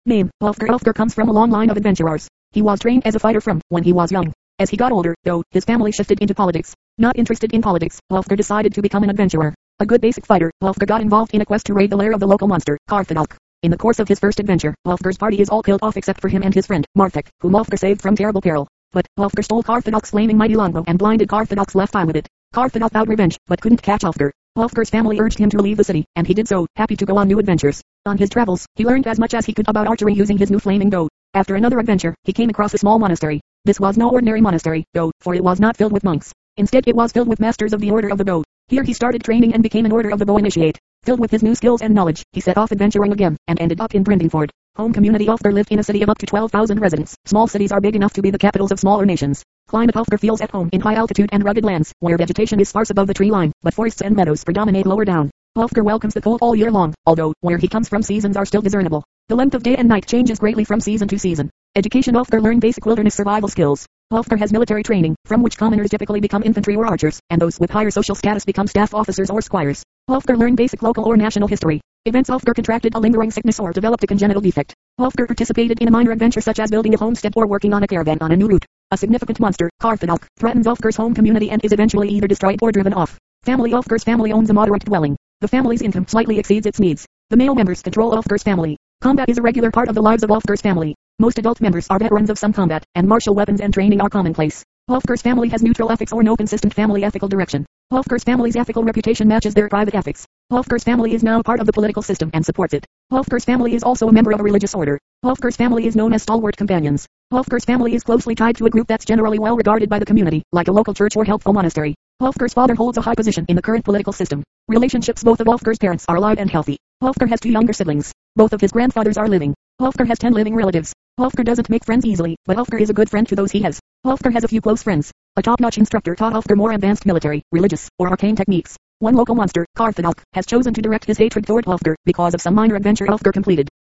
Name, Ulfgar. Ulfgar comes from a long line of adventurers. He was trained as a fighter from when he was young. As he got older, though, his family shifted into politics. Not interested in politics, Ulfgar decided to become an adventurer. A good basic fighter, Ulfgar got involved in a quest to raid the lair of the local monster, Carthadalk. In the course of his first adventure, Ulfgar's party is all killed off except for him and his friend, Marthek, whom Ulfgar saved from terrible peril. But, Ulfgar stole Carthadalk's flaming mighty longbow and blinded Carthadalk's left eye with it. Carthadalk vowed revenge, but couldn't catch Ulfgar. Ulfgar's family urged him to leave the city, and he did so, happy to go on new adventures. On his travels, he learned as much as he could about archery using his new flaming bow. After another adventure, he came across a small monastery. This was no ordinary monastery, though, for it was not filled with monks. Instead it was filled with masters of the Order of the Bow. Here he started training and became an Order of the Bow initiate. Filled with his new skills and knowledge, he set off adventuring again, and ended up in Brindingford. Home community. Ulfgar lived in a city of up to 12,000 residents. Small cities are big enough to be the capitals of smaller nations. Climate. Ulfgar feels at home in high altitude and rugged lands, where vegetation is sparse above the tree line, but forests and meadows predominate lower down. Ulfgar welcomes the cold all year long, although, where he comes from seasons are still discernible. The length of day and night changes greatly from season to season. Education. Ulfgar learned basic wilderness survival skills. Ulfgar has military training, from which commoners typically become infantry or archers, and those with higher social status become staff officers or squires. Ulfgar learned basic local or national history. Events. Ulfgar contracted a lingering sickness or developed a congenital defect. Ulfgar participated in a minor adventure such as building a homestead or working on a caravan on a new route. A significant monster, Carthadalk, threatens Ulfgar's home community and is eventually either destroyed or driven off. Family. Ulfgar's family owns a moderate dwelling. The family's income slightly exceeds its needs. The male members control Ulfgar's family. Combat is a regular part of the lives of Ulfgar's family. Most adult members are veterans of some combat, and martial weapons and training are commonplace. Ulfgar's family has neutral ethics or no consistent family ethical direction. Ulfgar's family's ethical reputation matches their private ethics. Ulfgar's family is now part of the political system and supports it. Ulfgar's family is also a member of a religious order. Ulfgar's family is known as stalwart companions. Ulfgar's family is closely tied to a group that's generally well regarded by the community, like a local church or helpful monastery. Ulfgar's father holds a high position in the current political system. Relationships. Both of Ulfgar's parents are alive and healthy. Ulfgar has 2 younger siblings. Both of his grandfathers are living. Ulfgar has 10 living relatives. Ulfgar doesn't make friends easily, but Ulfgar is a good friend to those he has. Ulfgar has a few close friends. A top-notch instructor taught Ulfgar more advanced military, religious, or arcane techniques. One local monster, Carthadalk, has chosen to direct his hatred toward Ulfgar because of some minor adventure Ulfgar completed.